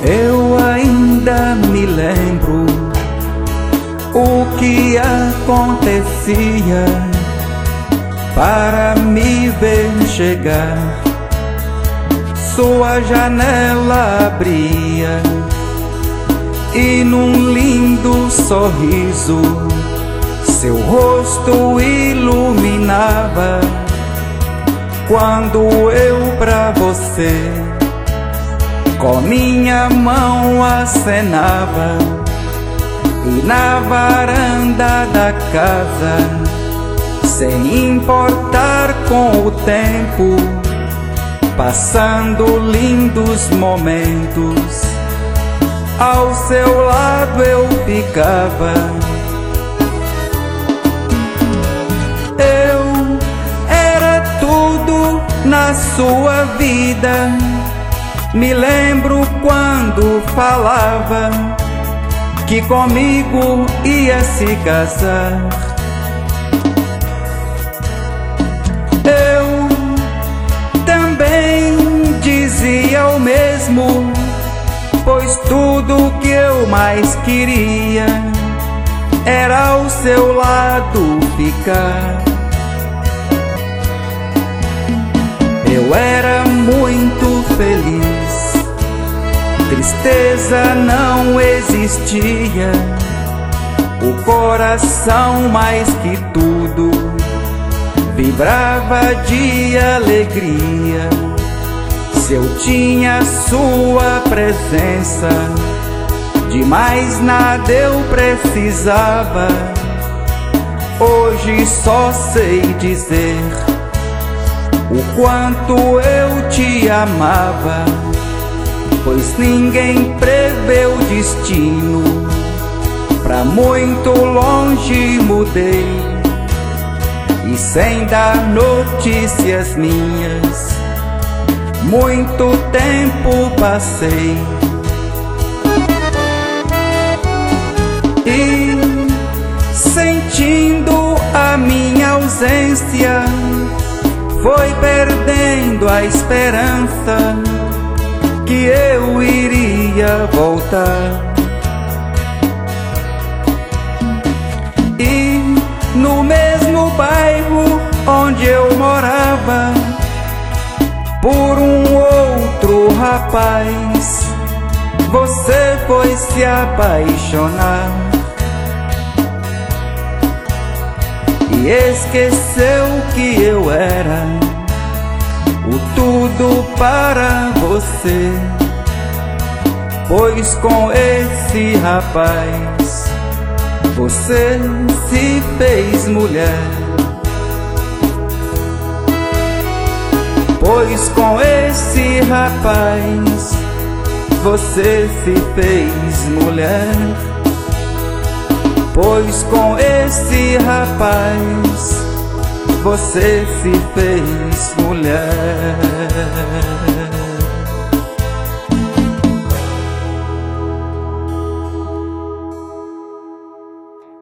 Eu ainda me lembro o que acontecia para me ver chegar. Sua janela abria e num lindo sorriso seu rosto iluminava. Quando eu pra você com minha mão acenava, e na varanda da casa, sem importar com o tempo, passando lindos momentos, ao seu lado eu ficava. Eu era tudo na sua vida. Me lembro quando falava que comigo ia se casar. Eu também dizia o mesmo, pois tudo que eu mais queria era ao seu lado ficar. Eu era muito feliz, tristeza não existia. O coração mais que tudo vibrava de alegria. Se eu tinha sua presença, de mais nada eu precisava. Hoje só sei dizer o quanto eu te amava, pois ninguém prevê o destino. Pra muito longe mudei, e sem dar notícias minhas, muito tempo passei. E sentindo a minha ausência, foi perdendo a esperança que eu iria voltar. E no mesmo bairro onde eu morava, por um outro rapaz, você foi se apaixonar e esqueceu que eu era o tudo para você. Pois com esse rapaz você se fez mulher. Pois com esse rapaz você se fez mulher. Pois com esse rapaz você se fez mulher.